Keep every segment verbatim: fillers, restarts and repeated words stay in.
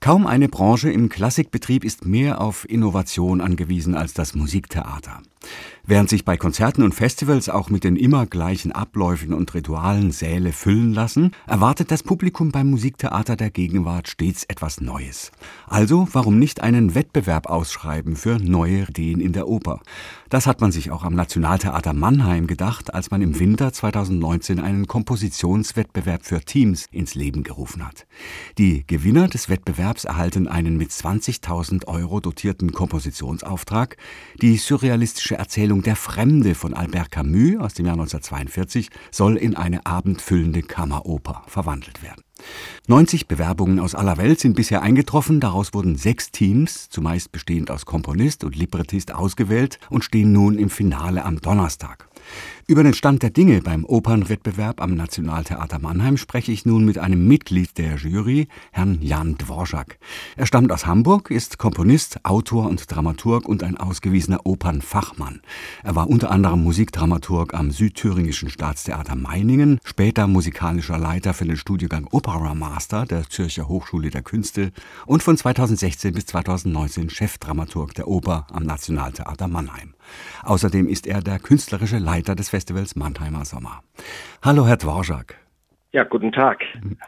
Kaum eine Branche im Klassikbetrieb ist mehr auf Innovation angewiesen als das Musiktheater. Während sich bei Konzerten und Festivals auch mit den immer gleichen Abläufen und Ritualen Säle füllen lassen, erwartet das Publikum beim Musiktheater der Gegenwart stets etwas Neues. Also warum nicht einen Wettbewerb ausschreiben für neue Ideen in der Oper? Das hat man sich auch am Nationaltheater Mannheim gedacht, als man im Winter zweitausendneunzehn einen Kompositionswettbewerb für Teams ins Leben gerufen hat. Die Gewinner des Wettbewerbs erhalten einen mit zwanzigtausend Euro dotierten Kompositionsauftrag. Die surrealistische Erzählung Der Fremde von Albert Camus aus dem Jahr neunzehnhundertzweiundvierzig soll in eine abendfüllende Kammeroper verwandelt werden. neunzig Bewerbungen aus aller Welt sind bisher eingetroffen. Daraus wurden sechs Teams, zumeist bestehend aus Komponist und Librettist, ausgewählt und stehen nun im Finale am Donnerstag. Über den Stand der Dinge beim Opernwettbewerb am Nationaltheater Mannheim spreche ich nun mit einem Mitglied der Jury, Herrn Jan Dvorak. Er stammt aus Hamburg, ist Komponist, Autor und Dramaturg und ein ausgewiesener Opernfachmann. Er war unter anderem Musikdramaturg am Südthüringischen Staatstheater Meiningen, später musikalischer Leiter für den Studiengang Opera Master der Zürcher Hochschule der Künste und von zweitausendsechzehn bis zweitausendneunzehn Chefdramaturg der Oper am Nationaltheater Mannheim. Außerdem ist er der künstlerische Leiter des Festivals Mannheimer Sommer. Hallo, Herr Dvorak. Ja, guten Tag.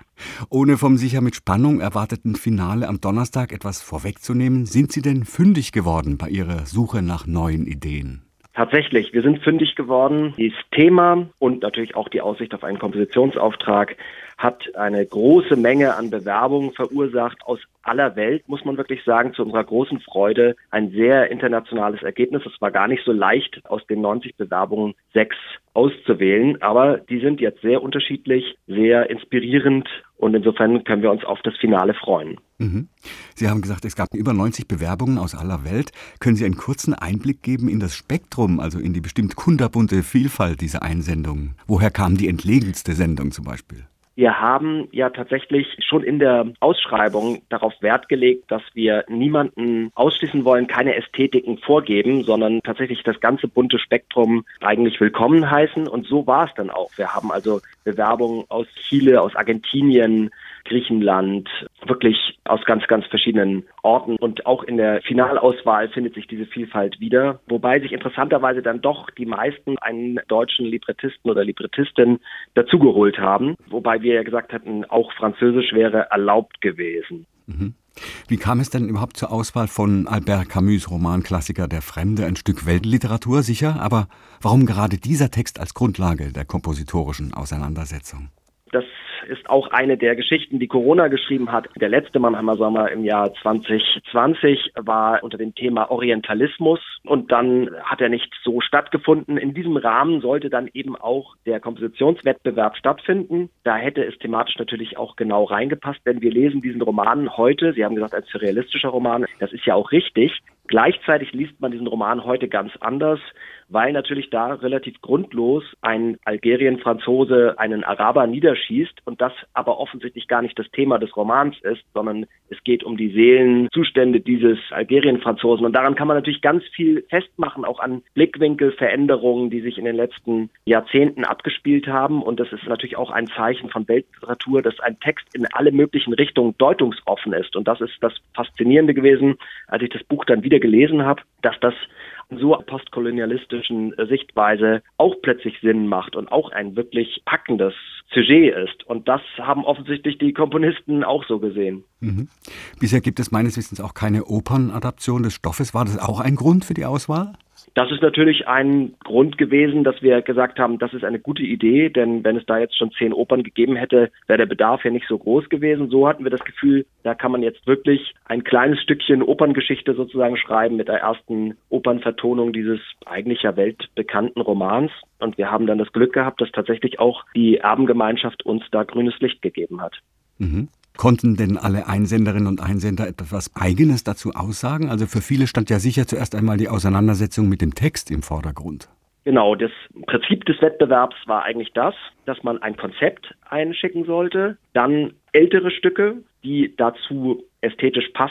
Ohne vom sicher mit Spannung erwarteten Finale am Donnerstag etwas vorwegzunehmen, sind Sie denn fündig geworden bei Ihrer Suche nach neuen Ideen? Tatsächlich, wir sind fündig geworden. Das Thema und natürlich auch die Aussicht auf einen Kompositionsauftrag hat eine große Menge an Bewerbungen verursacht aus aller Welt, muss man wirklich sagen, zu unserer großen Freude. Ein sehr internationales Ergebnis. Es war gar nicht so leicht, aus den neunzig Bewerbungen sechs auszuwählen, aber die sind jetzt sehr unterschiedlich, sehr inspirierend und insofern können wir uns auf das Finale freuen. Mhm. Sie haben gesagt, es gab über neunzig Bewerbungen aus aller Welt. Können Sie einen kurzen Einblick geben in das Spektrum, also in die bestimmt kunterbunte Vielfalt dieser Einsendungen? Woher kam die entlegenste Sendung zum Beispiel? Wir haben ja tatsächlich schon in der Ausschreibung darauf Wert gelegt, dass wir niemanden ausschließen wollen, keine Ästhetiken vorgeben, sondern tatsächlich das ganze bunte Spektrum eigentlich willkommen heißen. Und so war es dann auch. Wir haben also Bewerbungen aus Chile, aus Argentinien, Griechenland, wirklich aus ganz, ganz verschiedenen Orten. Und auch in der Finalauswahl findet sich diese Vielfalt wieder. Wobei sich interessanterweise dann doch die meisten einen deutschen Librettisten oder Librettistin dazugeholt haben. Wobei wir ja gesagt hatten, auch Französisch wäre erlaubt gewesen. Mhm. Wie kam es denn überhaupt zur Auswahl von Albert Camus' Romanklassiker Der Fremde, ein Stück Weltliteratur sicher, aber warum gerade dieser Text als Grundlage der kompositorischen Auseinandersetzung? Das ist auch eine der Geschichten, die Corona geschrieben hat. Der letzte Mannheimer Sommer im Jahr zwanzig zwanzig war unter dem Thema Orientalismus und dann hat er nicht so stattgefunden. In diesem Rahmen sollte dann eben auch der Kompositionswettbewerb stattfinden. Da hätte es thematisch natürlich auch genau reingepasst, denn wir lesen diesen Roman heute, Sie haben gesagt, als surrealistischer Roman, das ist ja auch richtig. Gleichzeitig liest man diesen Roman heute ganz anders, weil natürlich da relativ grundlos ein Algerien-Franzose einen Araber niederschießt und das aber offensichtlich gar nicht das Thema des Romans ist, sondern es geht um die Seelenzustände dieses Algerien-Franzosen. Und daran kann man natürlich ganz viel festmachen, auch an Blickwinkelveränderungen, die sich in den letzten Jahrzehnten abgespielt haben. Und das ist natürlich auch ein Zeichen von Weltliteratur, dass ein Text in alle möglichen Richtungen deutungsoffen ist. Und das ist das Faszinierende gewesen, als ich das Buch dann wieder gelesen habe, dass das so postkolonialistischen Sichtweise auch plötzlich Sinn macht und auch ein wirklich packendes Sujet ist. Und das haben offensichtlich die Komponisten auch so gesehen. Mhm. Bisher gibt es meines Wissens auch keine Opernadaption des Stoffes. War das auch ein Grund für die Auswahl? Das ist natürlich ein Grund gewesen, dass wir gesagt haben, das ist eine gute Idee, denn wenn es da jetzt schon zehn Opern gegeben hätte, wäre der Bedarf ja nicht so groß gewesen. So hatten wir das Gefühl, da kann man jetzt wirklich ein kleines Stückchen Operngeschichte sozusagen schreiben mit der ersten Opernvertonung dieses eigentlich ja weltbekannten Romans. Und wir haben dann das Glück gehabt, dass tatsächlich auch die Erbengemeinschaft uns da grünes Licht gegeben hat. Mhm. Konnten denn alle Einsenderinnen und Einsender etwas Eigenes dazu aussagen? Also für viele stand ja sicher zuerst einmal die Auseinandersetzung mit dem Text im Vordergrund. Genau, das Prinzip des Wettbewerbs war eigentlich das, dass man ein Konzept einschicken sollte, dann ältere Stücke, die dazu ästhetisch passen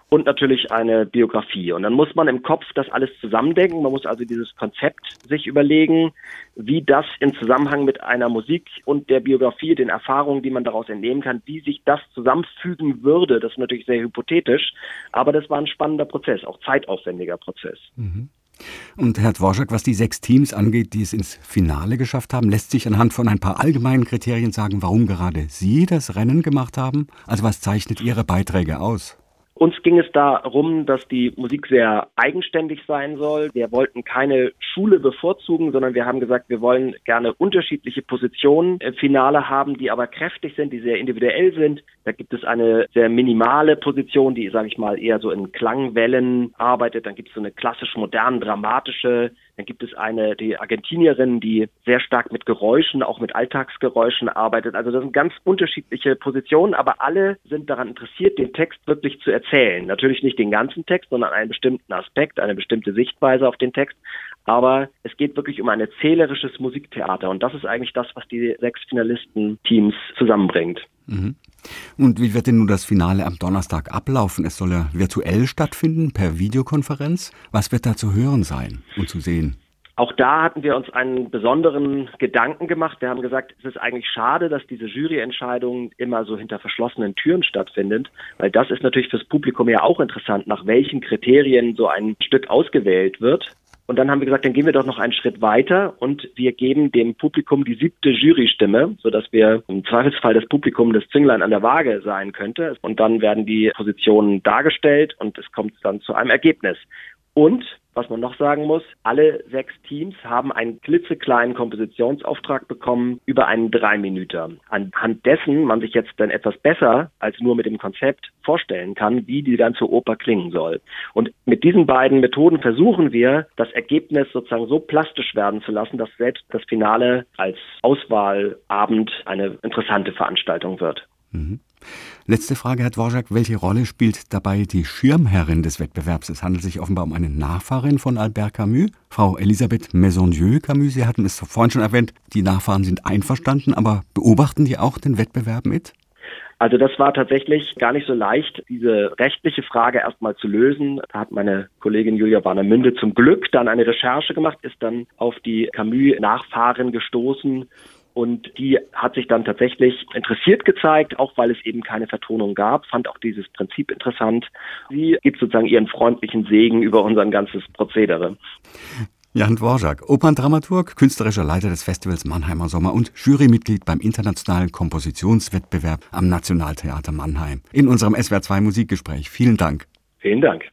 und natürlich eine Biografie. Und dann muss man im Kopf das alles zusammendenken. Man muss also dieses Konzept sich überlegen, wie das in Zusammenhang mit einer Musik und der Biografie, den Erfahrungen, die man daraus entnehmen kann, wie sich das zusammenfügen würde. Das ist natürlich sehr hypothetisch, aber das war ein spannender Prozess, auch zeitaufwendiger Prozess. Mhm. Und Herr Dvorak, was die sechs Teams angeht, die es ins Finale geschafft haben, lässt sich anhand von ein paar allgemeinen Kriterien sagen, warum gerade Sie das Rennen gemacht haben? Also was zeichnet Ihre Beiträge aus? Uns ging es darum, dass die Musik sehr eigenständig sein soll. Wir wollten keine Schule bevorzugen, sondern wir haben gesagt, wir wollen gerne unterschiedliche Positionen im Finale haben, die aber kräftig sind, die sehr individuell sind. Da gibt es eine sehr minimale Position, die, sage ich mal, eher so in Klangwellen arbeitet. Dann gibt es so eine klassisch modern dramatische. Dann gibt es eine, die Argentinierin, die sehr stark mit Geräuschen, auch mit Alltagsgeräuschen arbeitet. Also das sind ganz unterschiedliche Positionen, aber alle sind daran interessiert, den Text wirklich zu erzählen. Natürlich nicht den ganzen Text, sondern einen bestimmten Aspekt, eine bestimmte Sichtweise auf den Text. Aber es geht wirklich um ein erzählerisches Musiktheater. Und das ist eigentlich das, was die sechs Finalisten-Teams zusammenbringt. Mhm. Und wie wird denn nun das Finale am Donnerstag ablaufen? Es soll ja virtuell stattfinden, per Videokonferenz. Was wird da zu hören sein und zu sehen? Auch da hatten wir uns einen besonderen Gedanken gemacht. Wir haben gesagt, es ist eigentlich schade, dass diese Juryentscheidung immer so hinter verschlossenen Türen stattfindet, weil das ist natürlich fürs Publikum ja auch interessant, nach welchen Kriterien so ein Stück ausgewählt wird. Und dann haben wir gesagt, dann gehen wir doch noch einen Schritt weiter und wir geben dem Publikum die siebte Jurystimme, sodass wir im Zweifelsfall das Publikum das Zünglein an der Waage sein könnte. Und dann werden die Positionen dargestellt und es kommt dann zu einem Ergebnis. Und, was man noch sagen muss, alle sechs Teams haben einen klitzekleinen Kompositionsauftrag bekommen über einen Dreiminüter. Anhand dessen man sich jetzt dann etwas besser als nur mit dem Konzept vorstellen kann, wie die ganze Oper klingen soll. Und mit diesen beiden Methoden versuchen wir, das Ergebnis sozusagen so plastisch werden zu lassen, dass selbst das Finale als Auswahlabend eine interessante Veranstaltung wird. Mhm. Letzte Frage, Herr Dvorak. Welche Rolle spielt dabei die Schirmherrin des Wettbewerbs? Es handelt sich offenbar um eine Nachfahrin von Albert Camus, Frau Elisabeth Maisonneuve-Camus. Sie hatten es vorhin schon erwähnt, die Nachfahren sind einverstanden, aber beobachten die auch den Wettbewerb mit? Also das war tatsächlich gar nicht so leicht, diese rechtliche Frage erstmal zu lösen. Da hat meine Kollegin Julia Warnemünde zum Glück dann eine Recherche gemacht, ist dann auf die Camus-Nachfahren gestoßen. Und die hat sich dann tatsächlich interessiert gezeigt, auch weil es eben keine Vertonung gab, fand auch dieses Prinzip interessant. Sie gibt sozusagen ihren freundlichen Segen über unser ganzes Prozedere. Jan Dvorak, Operndramaturg, künstlerischer Leiter des Festivals Mannheimer Sommer und Jurymitglied beim internationalen Kompositionswettbewerb am Nationaltheater Mannheim. In unserem S W R zwei Musikgespräch. Vielen Dank. Vielen Dank.